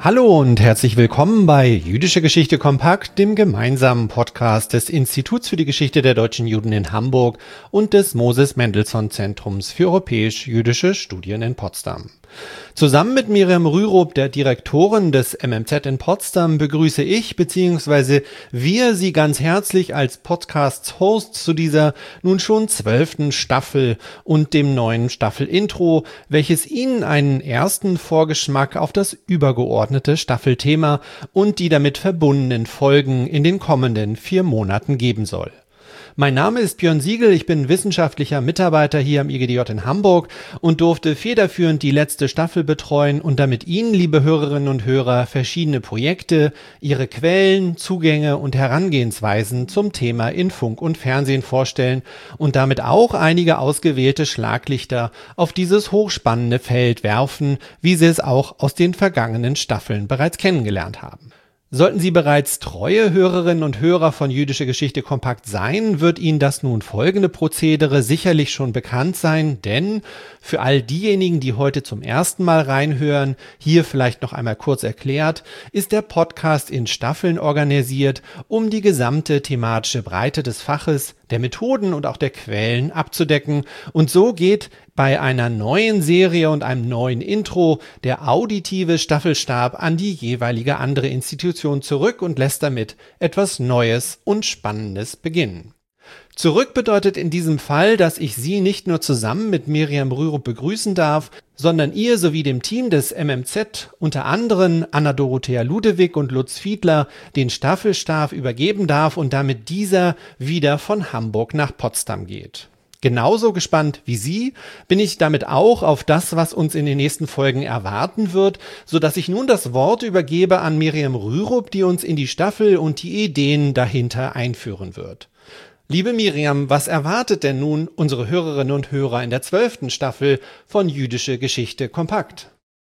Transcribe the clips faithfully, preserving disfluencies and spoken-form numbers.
Hallo und herzlich willkommen bei Jüdische Geschichte kompakt, dem gemeinsamen Podcast des Instituts für die Geschichte der deutschen Juden in Hamburg und des Moses-Mendelssohn-Zentrums für europäisch-jüdische Studien in Potsdam. Zusammen mit Miriam Rürup, der Direktorin des M M Z in Potsdam, begrüße ich bzw. wir Sie ganz herzlich als Podcasts-Host zu dieser nun schon zwölften Staffel und dem neuen Staffel-Intro, welches Ihnen einen ersten Vorgeschmack auf das übergeordnete Staffelthema und die damit verbundenen Folgen in den kommenden vier Monaten geben soll. Mein Name ist Björn Siegel, ich bin wissenschaftlicher Mitarbeiter hier am I G D J in Hamburg und durfte federführend die letzte Staffel betreuen und damit Ihnen, liebe Hörerinnen und Hörer, verschiedene Projekte, ihre Quellen, Zugänge und Herangehensweisen zum Thema in Funk und Fernsehen vorstellen und damit auch einige ausgewählte Schlaglichter auf dieses hochspannende Feld werfen, wie Sie es auch aus den vergangenen Staffeln bereits kennengelernt haben. Sollten Sie bereits treue Hörerinnen und Hörer von Jüdische Geschichte kompakt sein, wird Ihnen das nun folgende Prozedere sicherlich schon bekannt sein, denn für all diejenigen, die heute zum ersten Mal reinhören, hier vielleicht noch einmal kurz erklärt, ist der Podcast in Staffeln organisiert, um die gesamte thematische Breite des Faches, der Methoden und auch der Quellen abzudecken, und so geht bei einer neuen Serie und einem neuen Intro der auditive Staffelstab an die jeweilige andere Institution zurück und lässt damit etwas Neues und Spannendes beginnen. Zurück bedeutet in diesem Fall, dass ich Sie nicht nur zusammen mit Miriam Rürup begrüßen darf, sondern ihr sowie dem Team des M M Z, unter anderem Anna-Dorothea Ludewig und Lutz Fiedler, den Staffelstab übergeben darf und damit dieser wieder von Hamburg nach Potsdam geht. Genauso gespannt wie Sie bin ich damit auch auf das, was uns in den nächsten Folgen erwarten wird, sodass ich nun das Wort übergebe an Miriam Rürup, die uns in die Staffel und die Ideen dahinter einführen wird. Liebe Miriam, was erwartet denn nun unsere Hörerinnen und Hörer in der zwölften Staffel von Jüdische Geschichte kompakt?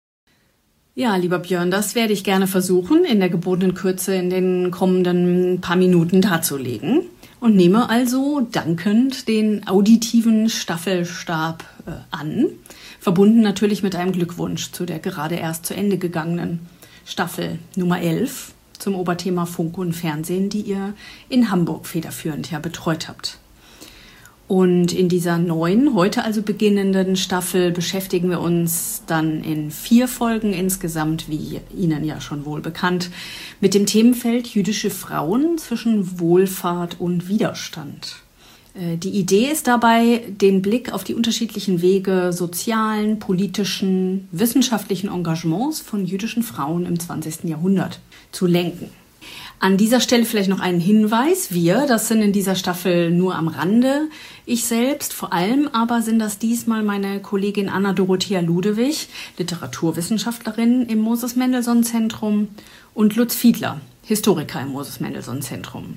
Ja, lieber Björn, das werde ich gerne versuchen, in der gebotenen Kürze in den kommenden paar Minuten darzulegen. Und nehme also dankend den auditiven Staffelstab äh, an, verbunden natürlich mit einem Glückwunsch zu der gerade erst zu Ende gegangenen Staffel Nummer elf zum Oberthema Funk und Fernsehen, die ihr in Hamburg federführend ja betreut habt. Und in dieser neuen, heute also beginnenden Staffel beschäftigen wir uns dann in vier Folgen insgesamt, wie Ihnen ja schon wohl bekannt, mit dem Themenfeld jüdische Frauen zwischen Wohlfahrt und Widerstand. Die Idee ist dabei, den Blick auf die unterschiedlichen Wege sozialen, politischen, wissenschaftlichen Engagements von jüdischen Frauen im zwanzigsten Jahrhundert zu lenken. An dieser Stelle vielleicht noch einen Hinweis. Wir, das sind in dieser Staffel nur am Rande. Ich selbst, vor allem aber sind das diesmal meine Kollegin Anna-Dorothea Ludewig, Literaturwissenschaftlerin im Moses-Mendelssohn-Zentrum, und Lutz Fiedler, Historiker im Moses-Mendelssohn-Zentrum.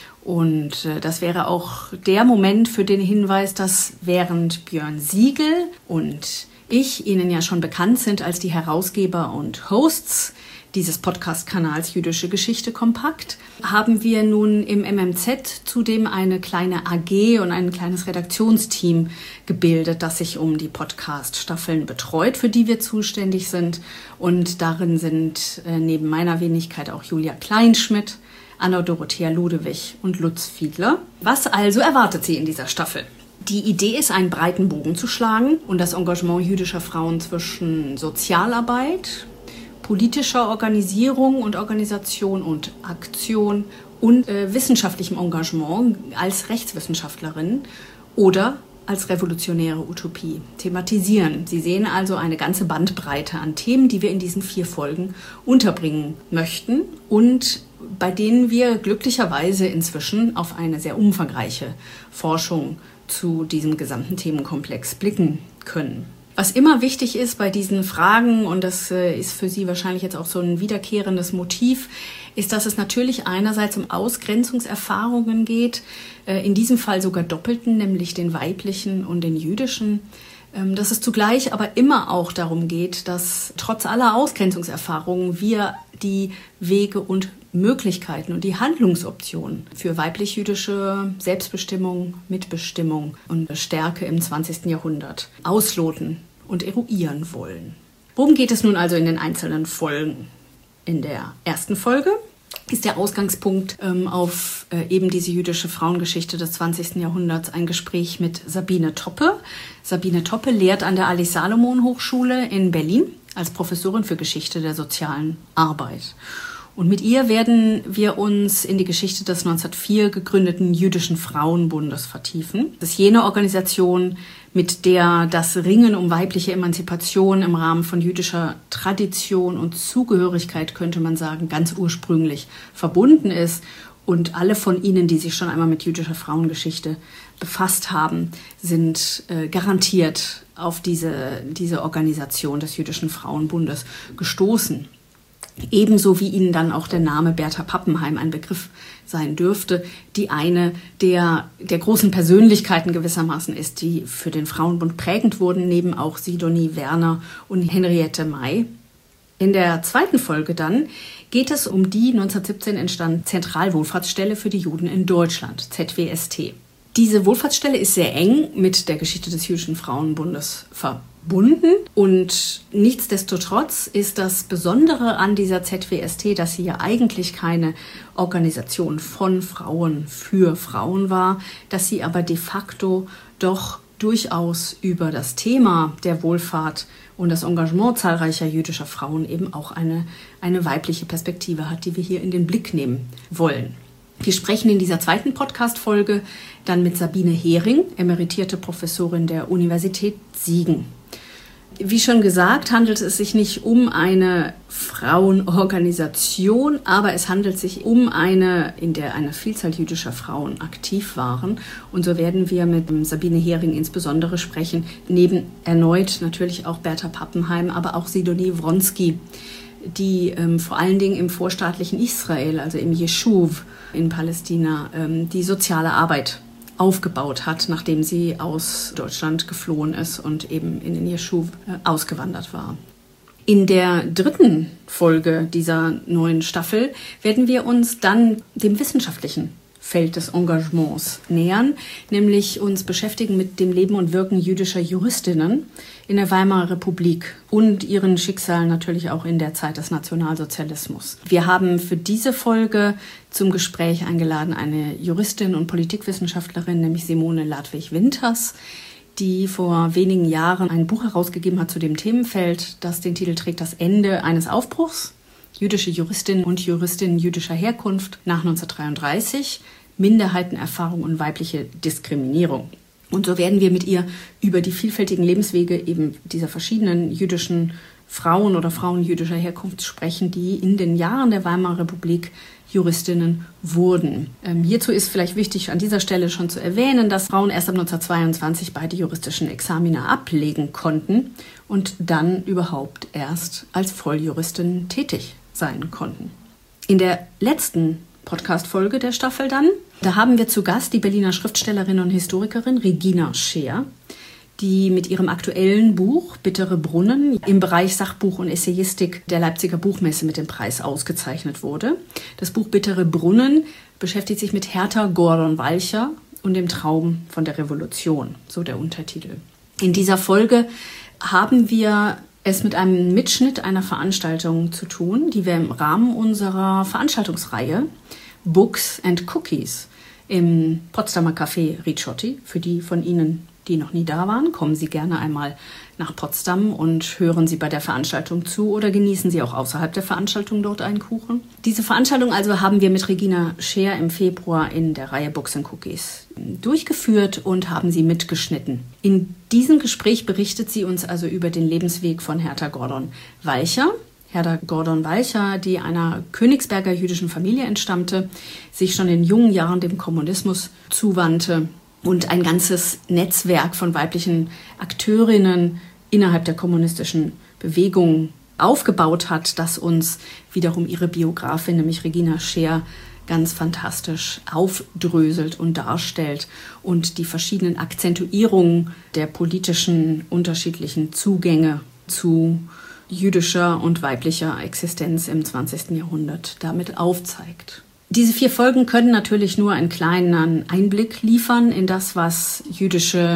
Und äh, das wäre auch der Moment für den Hinweis, dass während Björn Siegel und ich Ihnen ja schon bekannt sind als die Herausgeber und Hosts dieses Podcast-Kanals Jüdische Geschichte kompakt, haben wir nun im M M Z zudem eine kleine A G und ein kleines Redaktionsteam gebildet, das sich um die Podcast-Staffeln betreut, für die wir zuständig sind. Und darin sind äh, neben meiner Wenigkeit auch Julia Kleinschmidt, Anna-Dorothea Ludewig und Lutz Fiedler. Was also erwartet Sie in dieser Staffel? Die Idee ist, einen breiten Bogen zu schlagen und das Engagement jüdischer Frauen zwischen Sozialarbeit, politischer Organisierung und Organisation und Aktion und äh, wissenschaftlichem Engagement als Rechtswissenschaftlerin oder als revolutionäre Utopie thematisieren. Sie sehen also eine ganze Bandbreite an Themen, die wir in diesen vier Folgen unterbringen möchten und bei denen wir glücklicherweise inzwischen auf eine sehr umfangreiche Forschung zu diesem gesamten Themenkomplex blicken können. Was immer wichtig ist bei diesen Fragen, und das äh, ist für Sie wahrscheinlich jetzt auch so ein wiederkehrendes Motiv, ist, dass es natürlich einerseits um Ausgrenzungserfahrungen geht, äh, in diesem Fall sogar doppelten, nämlich den weiblichen und den jüdischen, ähm, dass es zugleich aber immer auch darum geht, dass trotz aller Ausgrenzungserfahrungen wir die Wege und Möglichkeiten und die Handlungsoptionen für weiblich-jüdische Selbstbestimmung, Mitbestimmung und Stärke im zwanzigsten Jahrhundert ausloten und eruieren wollen. Worum geht es nun also in den einzelnen Folgen? In der ersten Folge ist der Ausgangspunkt ähm, auf äh, eben diese jüdische Frauengeschichte des zwanzigsten Jahrhunderts ein Gespräch mit Sabine Toppe. Sabine Toppe lehrt an der Alice-Salomon-Hochschule in Berlin als Professorin für Geschichte der sozialen Arbeit. Und mit ihr werden wir uns in die Geschichte des neunzehnhundertvier gegründeten Jüdischen Frauenbundes vertiefen. Das ist jene Organisation, mit der das Ringen um weibliche Emanzipation im Rahmen von jüdischer Tradition und Zugehörigkeit, könnte man sagen, ganz ursprünglich verbunden ist. Und alle von Ihnen, die sich schon einmal mit jüdischer Frauengeschichte befasst haben, sind äh, garantiert auf diese, diese Organisation des Jüdischen Frauenbundes gestoßen. Ebenso wie Ihnen dann auch der Name Bertha Pappenheim ein Begriff sein dürfte, die eine der, der großen Persönlichkeiten gewissermaßen ist, die für den Frauenbund prägend wurden, neben auch Sidonie Werner und Henriette May. In der zweiten Folge dann geht es um die neunzehnhundertsiebzehn entstandene Zentralwohlfahrtsstelle für die Juden in Deutschland, Z W S T. Diese Wohlfahrtsstelle ist sehr eng mit der Geschichte des Jüdischen Frauenbundes verbunden. Und nichtsdestotrotz ist das Besondere an dieser Z W S T, dass sie ja eigentlich keine Organisation von Frauen für Frauen war, dass sie aber de facto doch durchaus über das Thema der Wohlfahrt und das Engagement zahlreicher jüdischer Frauen eben auch eine, eine weibliche Perspektive hat, die wir hier in den Blick nehmen wollen. Wir sprechen in dieser zweiten Podcast-Folge dann mit Sabine Hering, emeritierte Professorin der Universität Siegen. Wie schon gesagt, handelt es sich nicht um eine Frauenorganisation, aber es handelt sich um eine, in der eine Vielzahl jüdischer Frauen aktiv waren. Und so werden wir mit Sabine Hering insbesondere sprechen, neben erneut natürlich auch Bertha Pappenheim, aber auch Sidonie Wronski, die ähm, vor allen Dingen im vorstaatlichen Israel, also im Jeschuv in Palästina, ähm, die soziale Arbeit aufgebaut hat, nachdem sie aus Deutschland geflohen ist und eben in den Jeschuv äh, ausgewandert war. In der dritten Folge dieser neuen Staffel werden wir uns dann dem wissenschaftlichen Feld des Engagements nähern, nämlich uns beschäftigen mit dem Leben und Wirken jüdischer Juristinnen in der Weimarer Republik und ihren Schicksalen natürlich auch in der Zeit des Nationalsozialismus. Wir haben für diese Folge zum Gespräch eingeladen eine Juristin und Politikwissenschaftlerin, nämlich Simone Ladwig-Winters, die vor wenigen Jahren ein Buch herausgegeben hat zu dem Themenfeld, das den Titel trägt Das Ende eines Aufbruchs. Jüdische Juristinnen und Juristinnen jüdischer Herkunft nach neunzehnhundertdreiunddreißig, Minderheitenerfahrung und weibliche Diskriminierung. Und so werden wir mit ihr über die vielfältigen Lebenswege eben dieser verschiedenen jüdischen Frauen oder Frauen jüdischer Herkunft sprechen, die in den Jahren der Weimarer Republik Juristinnen wurden. Ähm, hierzu ist vielleicht wichtig, an dieser Stelle schon zu erwähnen, dass Frauen erst ab neunzehnhundertzweiundzwanzig beide juristischen Examina ablegen konnten und dann überhaupt erst als Volljuristin tätig sein konnten. In der letzten Podcast-Folge der Staffel dann, da haben wir zu Gast die Berliner Schriftstellerin und Historikerin Regina Scheer, die mit ihrem aktuellen Buch Bittere Brunnen im Bereich Sachbuch und Essayistik der Leipziger Buchmesse mit dem Preis ausgezeichnet wurde. Das Buch Bittere Brunnen beschäftigt sich mit Hertha Gordon Walcher und dem Traum von der Revolution, so der Untertitel. In dieser Folge haben wir es mit einem Mitschnitt einer Veranstaltung zu tun, die wir im Rahmen unserer Veranstaltungsreihe Books and Cookies im Potsdamer Café Ricciotti, für die von Ihnen, die noch nie da waren, kommen Sie gerne einmal nach Potsdam und hören Sie bei der Veranstaltung zu oder genießen Sie auch außerhalb der Veranstaltung dort einen Kuchen. Diese Veranstaltung also haben wir mit Regina Scheer im Februar in der Reihe Books and Cookies durchgeführt und haben sie mitgeschnitten. In diesem Gespräch berichtet sie uns also über den Lebensweg von Hertha Gordon Walcher. Hertha Gordon Walcher, die einer Königsberger jüdischen Familie entstammte, sich schon in jungen Jahren dem Kommunismus zuwandte und ein ganzes Netzwerk von weiblichen Akteurinnen innerhalb der kommunistischen Bewegung aufgebaut hat, das uns wiederum ihre Biografin, nämlich Regina Scheer, ganz fantastisch aufdröselt und darstellt und die verschiedenen Akzentuierungen der politischen unterschiedlichen Zugänge zu jüdischer und weiblicher Existenz im zwanzigsten Jahrhundert damit aufzeigt. Diese vier Folgen können natürlich nur einen kleinen Einblick liefern in das, was jüdische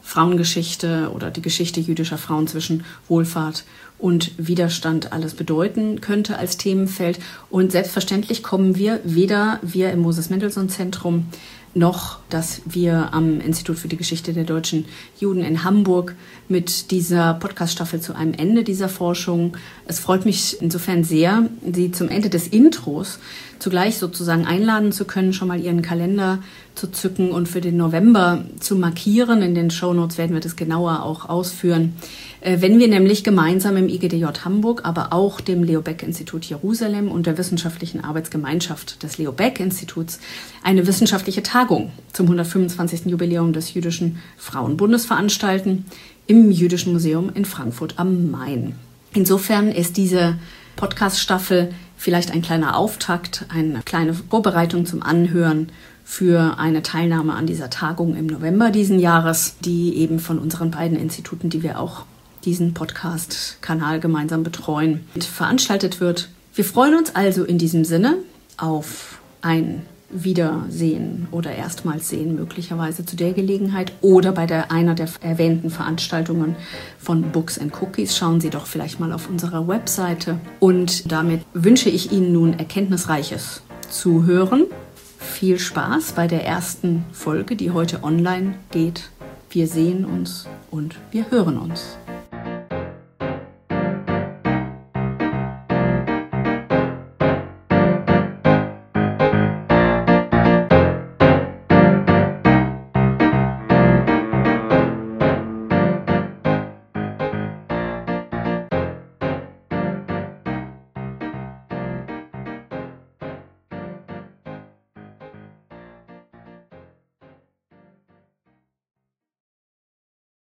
Frauengeschichte oder die Geschichte jüdischer Frauen zwischen Wohlfahrt und Widerstand alles bedeuten könnte als Themenfeld. Und selbstverständlich kommen wir, weder wir im Moses-Mendelssohn-Zentrum noch, dass wir am Institut für die Geschichte der deutschen Juden in Hamburg mit dieser Podcast-Staffel zu einem Ende dieser Forschung. Es freut mich insofern sehr, Sie zum Ende des Intros zugleich sozusagen einladen zu können, schon mal Ihren Kalender zu zücken und für den November zu markieren. In den Shownotes werden wir das genauer auch ausführen. Wenn wir nämlich gemeinsam im I G D J Hamburg, aber auch dem Leo Baeck Institut Jerusalem und der Wissenschaftlichen Arbeitsgemeinschaft des Leo Baeck Instituts eine wissenschaftliche Tagung zum hundertfünfundzwanzigsten Jubiläum des Jüdischen Frauenbundes veranstalten im Jüdischen Museum in Frankfurt am Main. Insofern ist diese Podcast-Staffel vielleicht ein kleiner Auftakt, eine kleine Vorbereitung zum Anhören für eine Teilnahme an dieser Tagung im November diesen Jahres, die eben von unseren beiden Instituten, die wir auch diesen Podcast-Kanal gemeinsam betreuen, veranstaltet wird. Wir freuen uns also in diesem Sinne auf ein Wiedersehen oder erstmals sehen möglicherweise zu der Gelegenheit oder bei der einer der erwähnten Veranstaltungen von Books and Cookies. Schauen Sie doch vielleicht mal auf unserer Webseite. Und damit wünsche ich Ihnen nun erkenntnisreiches Zuhören. Viel Spaß bei der ersten Folge, die heute online geht. Wir sehen uns und wir hören uns.